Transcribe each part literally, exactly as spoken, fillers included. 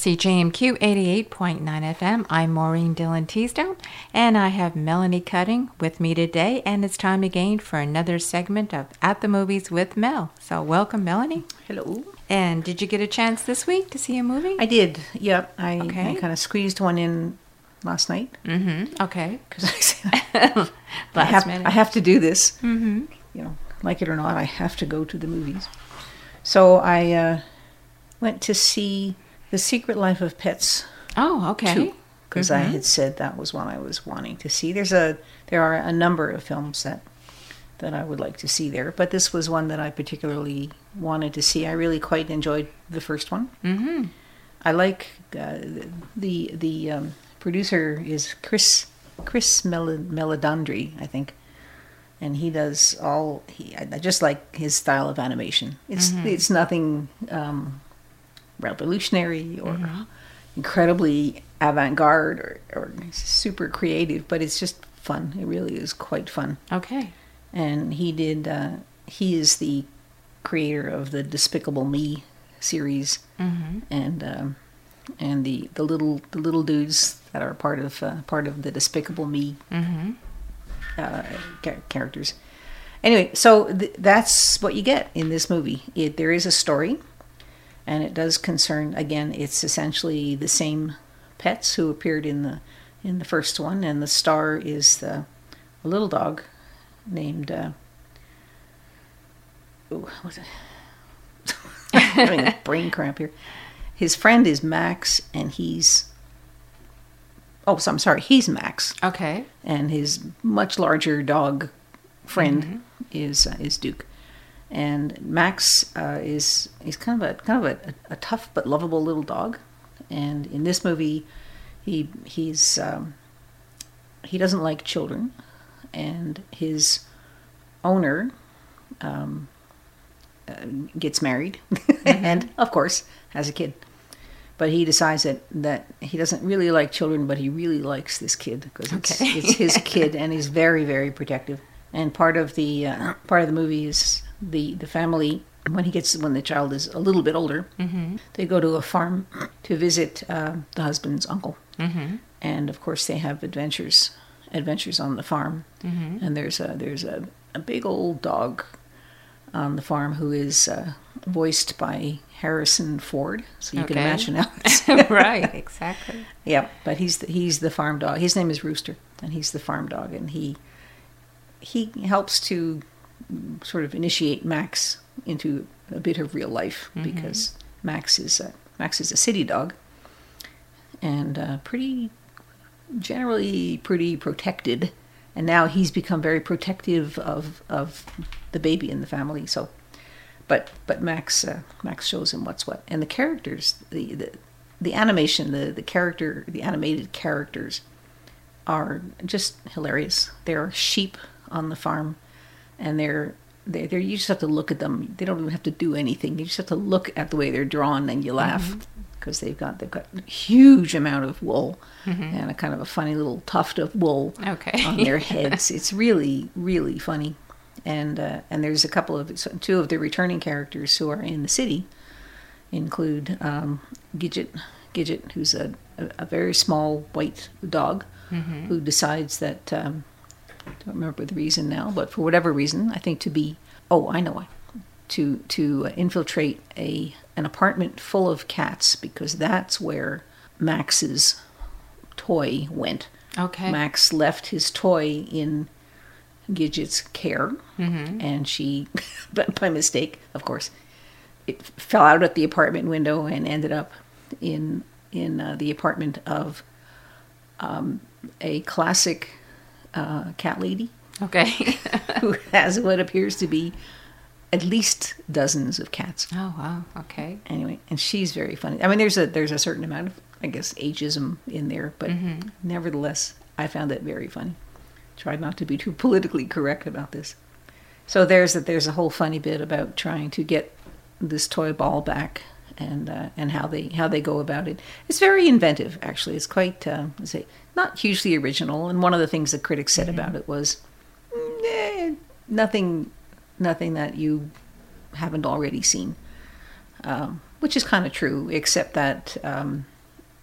C J M Q eighty-eight point nine F M. I'm Maureen Dillon Teasdale, and I have Melanie Cutting with me today, and it's time again for another segment of At the Movies with Mel. So welcome, Melanie. Hello. And did you get a chance this week to see a movie? I did. Yep. I, Okay. I kind of squeezed one in last night Mm-hmm. Okay. because I said I Last have, minute. I have to do this. Mm-hmm. You know, like it or not, I have to go to the movies. So I uh, went to see The Secret Life of Pets Oh, okay. because I Mhm. had said that was one I was wanting to see. There's a there are a number of films that that I would like to see there, but this was one that I particularly wanted to see. I really quite enjoyed the first one. Mm-hmm. I like uh, the the um, producer is Chris Chris Mel- Meledandri, I think, and he does all. He I I just like his style of animation. It's Mhm. it's nothing um, revolutionary or incredibly avant-garde or, or super creative, but it's just fun. It really is quite fun. Okay. And he did. Uh, he is the creator of the Despicable Me series, Mm-hmm. and um, and the, the little the little dudes that are part of uh, part of the Despicable Me Mm-hmm. uh, char- characters. Anyway, so th- that's what you get in this movie. It, there is a story, and it does concern. Again, it's essentially the same pets who appeared in the in the first one, and the star is the a little dog named. Uh, ooh, what's it? I'm having a brain cramp here. His friend is Max, and he's. Oh, so I'm sorry. He's Max, Okay. and his much larger dog friend Mhm. is uh, is Duke. And Max uh, is he's kind of a kind of a, a tough but lovable little dog. And in this movie, he he's um, he doesn't like children, and his owner um, uh, gets married, and of course has a kid. But he decides that, that he doesn't really like children, but he really likes this kid because it's, Okay. it's his kid, and he's very, very protective. And part of the uh, part of the movie is the, the family when he gets when the child is a little bit older, Mm-hmm. they go to a farm to visit uh, the husband's uncle, Mm-hmm. and of course they have adventures adventures on the farm. Mm-hmm. And there's a there's a, a big old dog on the farm who is uh, voiced by Harrison Ford, so you can Okay. imagine how it's Right. Exactly. yeah, but he's the, he's the farm dog. His name is Rooster, and he's the farm dog, and he he helps to sort of initiate Max into a bit of real life Mhm. because Max is a, Max is a city dog, and uh, pretty generally pretty protected, and now he's become very protective of of the baby in the family. So, but but Max uh, Max shows him what's what, and the characters the the, the animation the the character the animated characters are just hilarious. There are sheep on the farm, and they're they they you just have to look at them. They don't even have to do anything. You just have to look at the way they're drawn, and you laugh because they've got they've got a huge amount of wool Mm-hmm. and a kind of a funny little tuft of wool Okay. on their heads. It's really really funny, and uh, and there's a couple of so two of the returning characters who are in the city include um, Gidget Gidget, who's a, a a very small white dog Mm-hmm. who decides that um, I don't remember the reason now, but for whatever reason, I think to be oh I know why to to infiltrate a an apartment full of cats because that's where Max's toy went. Okay. Max left his toy in Gidget's care, Mm-hmm. and she, but by mistake, of course, it fell out at the apartment window and ended up in in uh, the apartment of um, a classic uh, cat lady Okay. who has what appears to be at least dozens of cats. Oh wow. Okay. Anyway, and she's very funny. I mean, there's a there's a certain amount of, I guess, ageism in there, but Mhm. nevertheless, I found it very funny. Tried not to be too politically correct about this. So there's a, there's a whole funny bit about trying to get this toy ball back, and uh, and how they how they go about it. It's very inventive, actually. It's quite uh, let's say not hugely original. And one of the things the critics said Mhm. about it was mm, eh, nothing nothing that you haven't already seen, um, which is kind of true, except that um,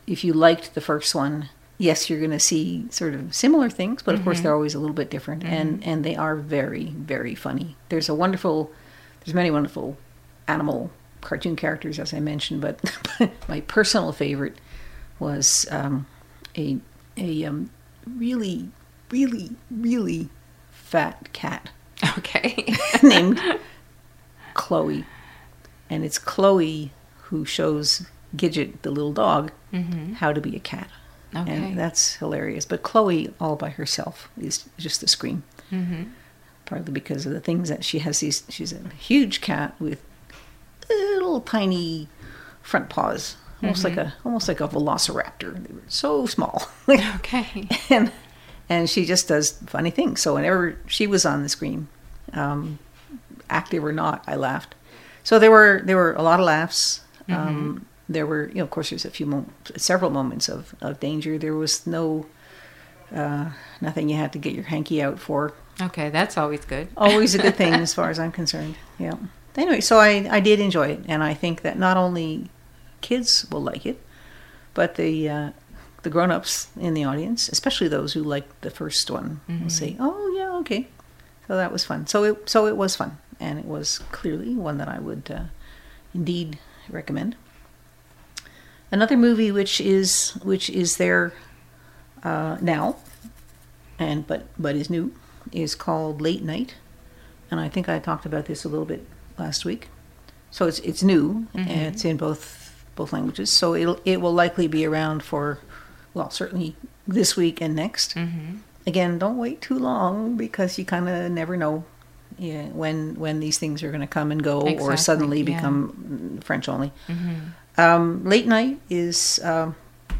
if you liked the first one, yes, you're going to see sort of similar things, but of mm-hmm. course they're always a little bit different, mm-hmm. and and they are very, very funny. There's a wonderful, there's many wonderful animal cartoon characters, as I mentioned, but my personal favorite was um, a a um, really, really, really fat cat. Okay. Named Chloe, and it's Chloe who shows Gidget, the little dog, mm-hmm. how to be a cat. Okay. And that's hilarious. But Chloe, all by herself, is just a scream. Mm-hmm. Partly because of the things that she has. These, she's a huge cat with little tiny front paws, almost mm-hmm. like a almost like a velociraptor. They were so small. Okay. and and she just does funny things. So whenever she was on the screen, um, active or not, I laughed. So there were there were a lot of laughs. Mm-hmm. Um, there were, you know, of course, there's a few, mo- several moments of, of danger. There was no, uh, nothing you had to get your hanky out for. Okay, that's always good. Always a good thing as far as I'm concerned. Yeah. Anyway, so I, I did enjoy it, and I think that not only kids will like it, but the uh, the grown-ups in the audience, especially those who liked the first one, mm-hmm. will say, "Oh yeah, okay." So that was fun. So it so it was fun, and it was clearly one that I would uh, indeed recommend. Another movie which is which is there uh, now, and but but is new, is called Late Night, and I think I talked about this a little bit last week. So it's it's new, mm-hmm. and it's in both both languages. So it it will likely be around for, well, certainly this week and next. Mm-hmm. Again, don't wait too long because you kind of never know, yeah, when when these things are going to come and go, exactly, or suddenly yeah. become French only. Mm-hmm. Um, Late Night is um,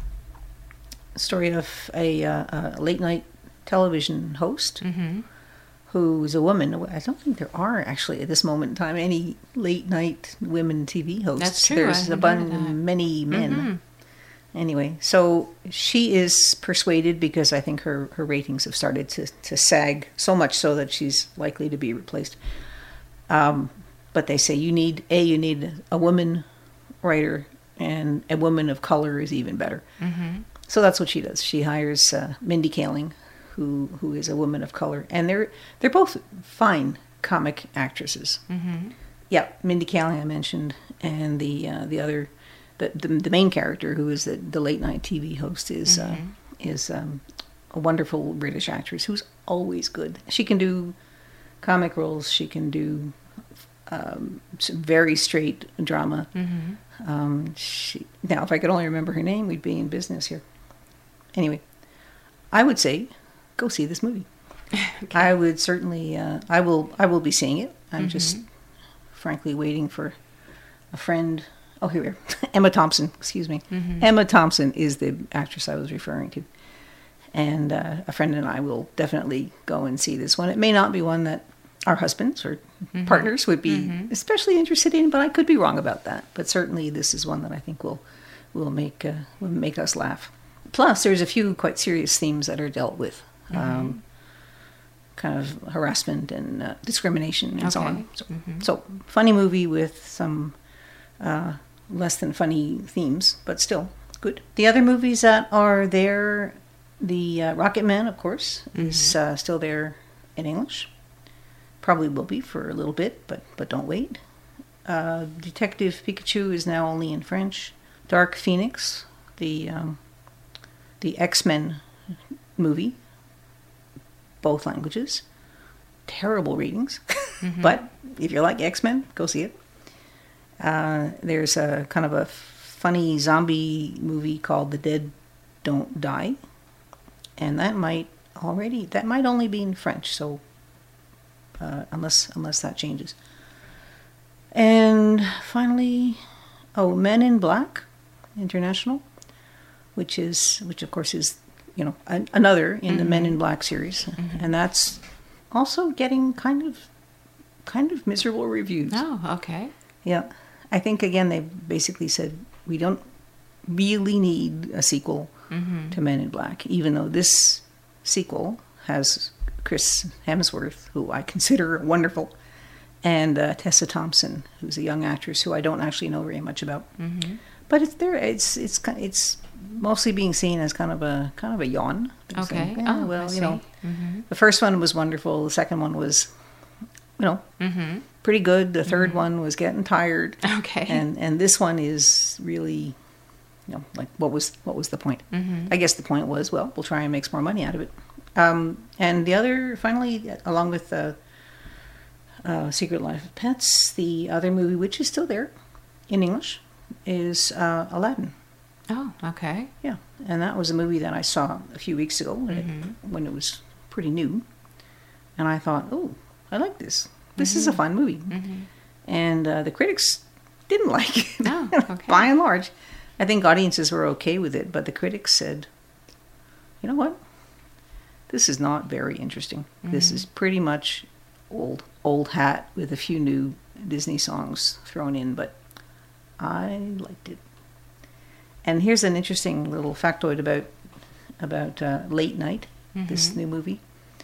a story of a, uh, a late night television host mm-hmm. who's a woman. I don't think there are actually at this moment in time any late night women T V hosts. That's true. There's a bunch, many men. Mm-hmm. Anyway, so she is persuaded because I think her, her ratings have started to, to sag so much so that she's likely to be replaced. Um, but they say you need, A, you need a woman writer, and a woman of color is even better. Mm-hmm. So that's what she does. She hires uh, Mindy Kaling, who who is a woman of color, and they're they're both fine comic actresses. Mm-hmm. Yeah, Mindy Kaling I mentioned, and the uh, the other the, the the main character, who is the, the late night T V host, is mm-hmm. uh, is um, a wonderful British actress who's always good. She can do comic roles. She can do um, some very straight drama. Mm-hmm. Um, she, now, if I could only remember her name, we'd be in business here. Anyway, I would say, go see this movie. Okay. I would certainly, uh, I will, I will be seeing it. I'm mm-hmm. just, frankly, waiting for a friend. Oh, here we are. Emma Thompson. Excuse me. Mm-hmm. Emma Thompson is the actress I was referring to, and uh, a friend and I will definitely go and see this one. It may not be one that our husbands or mm-hmm. partners would be mm-hmm. especially interested in, but I could be wrong about that. But certainly, this is one that I think will will make uh, will make us laugh. Plus, there's a few quite serious themes that are dealt with, mm-hmm. um, kind of harassment and uh, discrimination and okay. so on. So, mm-hmm. so, funny movie with some uh, less than funny themes, but still good. The other movies that are there, the uh, Rocket Man, of course, mm-hmm. is uh, still there in English. Probably will be for a little bit, but but don't wait. Uh, Detective Pikachu is now only in French. Dark Phoenix, the um, the X-Men movie, both languages. Terrible ratings, mm-hmm. but if you like X-Men, go see it. Uh, there's a kind of a funny zombie movie called The Dead Don't Die, and that might already that might only be in French, so. Uh, unless unless that changes. And finally, oh, Men in Black International, which is which of course is you know an, another in mm-hmm. the Men in Black series, mm-hmm. and that's also getting kind of kind of miserable reviews. Oh, okay. Yeah, I think again they basically said we don't really need a sequel mm-hmm. to Men in Black, even though this sequel has Chris Hemsworth, who I consider wonderful, and uh, Tessa Thompson, who's a young actress who I don't actually know very much about. Mm-hmm. But it's there. It's it's it's mostly being seen as kind of a kind of a yawn. They're Okay. saying, "Yeah, Oh, well, I you see. know, Mm-hmm. the first one was wonderful. The second one was, you know, Mm-hmm. pretty good. The 3rd one was getting tired, Okay. and and this one is really, you know, like what was what was the point? Mm-hmm. I guess the point was, well, we'll try and make some more money out of it. Um, and the other, finally, along with the uh, Secret Life of Pets, the other movie, which is still there in English, is uh, Aladdin. Oh, okay. Yeah, and that was a movie that I saw a few weeks ago when, Mm-hmm. it, when it was pretty new. And I thought, oh, I like this. This is a fun movie. Mm-hmm. And uh, the critics didn't like it. Oh, okay. By and large, I think audiences were okay with it, but the critics said, you know what? This is not very interesting. This is pretty much old, old hat with a few new Disney songs thrown in, but I liked it. And here's an interesting little factoid about about uh, Late Night, this new movie.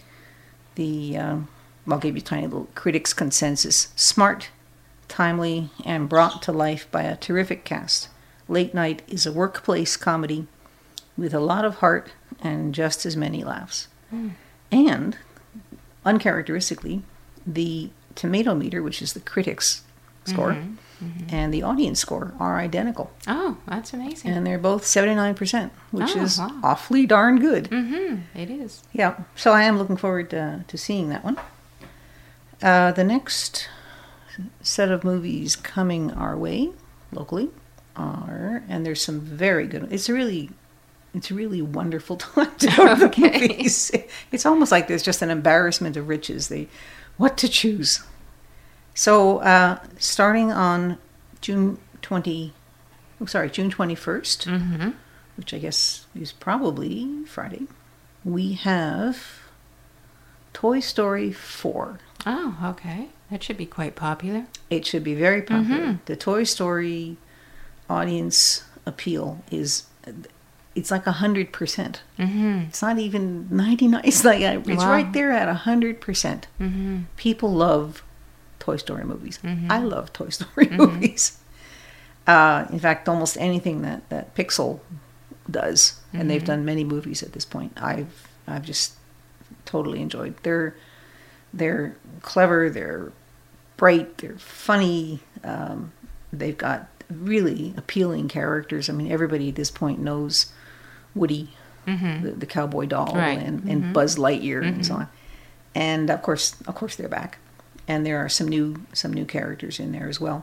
The um, I'll give you a tiny little critics' consensus: smart, timely, and brought to life by a terrific cast. Late Night is a workplace comedy with a lot of heart and just as many laughs. Mm. And uncharacteristically, the tomato meter, which is the critics' score, Mm-hmm. Mm-hmm. and the audience score are identical. Oh, that's amazing. And they're both seventy-nine percent, which Oh, is wow. awfully darn good. Mm-hmm. It is. Yeah, so I am looking forward to, to seeing that one. Uh, the next set of movies coming our way locally are, and there's some very good. It's a really, it's a really wonderful time to go to Okay. the movies. It's almost like there's just an embarrassment of riches. They, what to choose. So uh, starting on June twenty, oh, sorry, June twenty-first, Mm-hmm. which I guess is probably Friday, we have Toy Story four. Oh, okay. That should be quite popular. It should be very popular. Mhm. The Toy Story audience appeal is, it's like one hundred percent. Mm-hmm. It's not even ninety-nine. It's like, a, it's Wow. right there at one hundred percent. Mm-hmm. People love Toy Story movies. Mhm. I love Toy Story movies. Uh, in fact, almost anything that, that Pixel does, and they've Mhm. done many movies at this point, I've I've just totally enjoyed. They're they're clever, they're bright, they're funny. Um, they've got really appealing characters. I mean, everybody at this point knows Woody, Mm-hmm. the, the cowboy doll, Right. and, Mhm. and Buzz Lightyear, and so Mhm. on. And of course, of course, they're back, and there are some new some new characters in there as well.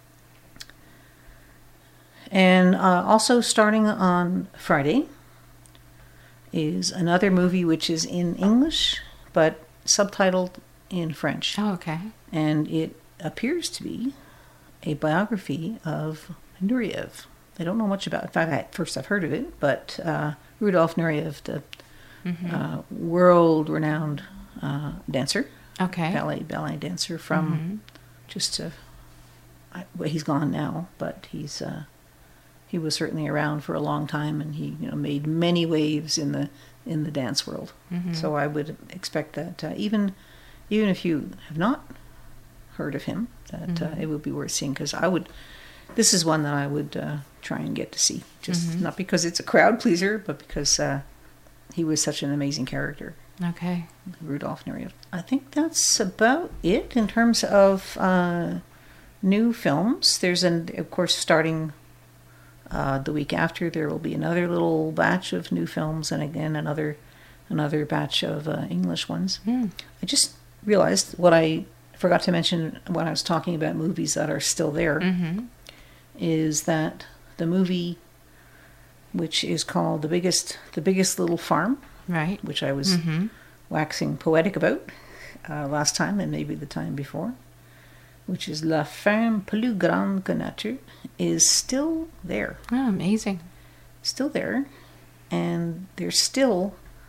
And uh, also starting on Friday is another movie which is in English but subtitled in French, Oh, okay. and it appears to be a biography of Nureyev. I don't know much about it. In fact, at first I've heard of it, but uh, Rudolf Nureyev, the Mm-hmm. uh, world-renowned uh, dancer, Okay. ballet ballet dancer from Mhm. just uh, I, well, he's gone now, but he's uh, he was certainly around for a long time, and he you know made many waves in the in the dance world. Mhm. So I would expect that uh, even even if you have not heard of him, that uh, Mhm. it would be worth seeing, because I would. This is one that I would uh, try and get to see, just Mhm. not because it's a crowd pleaser, but because uh, he was such an amazing character. Okay. Rudolf Nureyev. I think that's about it in terms of uh, new films. There's, an, of course, starting uh, the week after, there will be another little batch of new films, and again another another batch of uh, English ones. Mm. I just realized what I forgot to mention when I was talking about movies that are still there Mm-hmm. is that the movie, which is called the biggest the biggest little farm, Right. which I was Mm-hmm. waxing poetic about uh, last time and maybe the time before, which is La Ferme Plus Grande que Nature, is still there. Oh, amazing. Still there. And they're still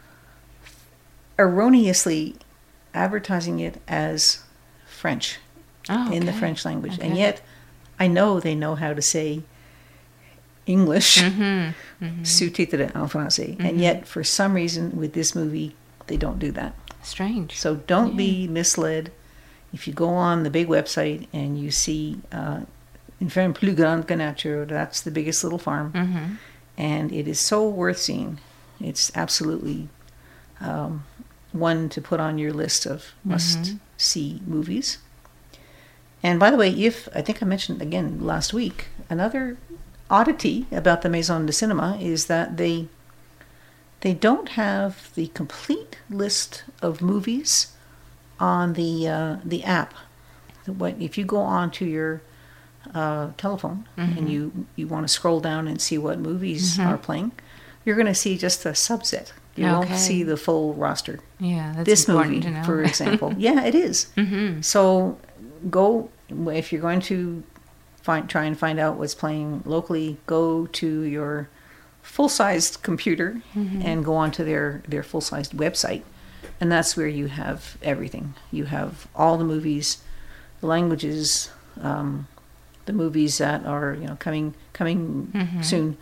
erroneously advertising it as French, Oh, in the okay. French language. And Okay. yet, I know they know how to say English, Mm-hmm. Mm-hmm. sous-titré en français. And Mhm. yet, for some reason, with this movie, they don't do that. Strange. So don't Yeah. be misled. If you go on the big website and you see uh, Une ferme plus grande que nature, that's the biggest little farm, Mm-hmm. and it is so worth seeing. It's absolutely um, one to put on your list of must-see mm-hmm. movies. And by the way, if I think I mentioned again last week, another oddity about the Maison de Cinema is that they they don't have the complete list of movies on the uh, the app. What if you go onto your uh, telephone mm-hmm. and you you want to scroll down and see what movies mm-hmm. are playing, you're going to see just a subset. You okay. won't see the full roster. Yeah, that's this important movie, to know. for example. Yeah, it is. Mm-hmm. So go if you're going to find try and find out what's playing locally. Go to your full-sized computer mm-hmm. and go onto their their full-sized website, and that's where you have everything. You have all the movies, the languages, um, the movies that are you know coming coming mm-hmm. soon.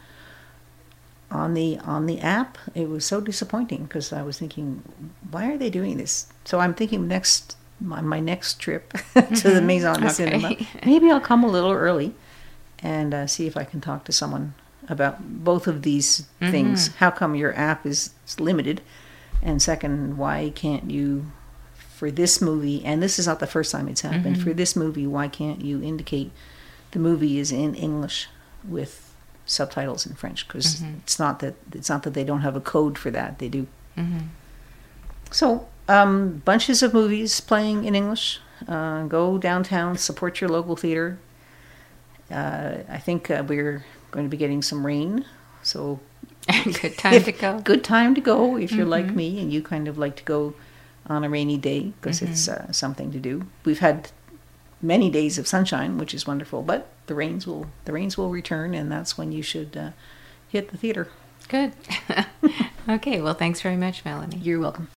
On the on the app, it was so disappointing because I was thinking, why are they doing this? So I'm thinking next on my next trip to mm-hmm. the Maison de okay. Cinema, maybe I'll come a little early and uh, see if I can talk to someone about both of these mm-hmm. things. How come your app is limited? And second, why can't you, for this movie, and this is not the first time it's happened, mm-hmm. for this movie, why can't you indicate the movie is in English with subtitles in French? Because mm-hmm. it's not that it's not that they don't have a code for that. They do. Mm-hmm. So um, bunches of movies playing in English. Uh, go downtown, support your local theater. Uh, I think uh, we're going to be getting some rain, so good time if, to go. Good time to go if you're mm-hmm. like me and you kind of like to go on a rainy day because mm-hmm. it's uh, something to do. We've had many days of sunshine, which is wonderful, but the rains will the rains will return, and that's when you should uh, hit the theater. Good. Okay, well, thanks very much, Melanie. You're welcome.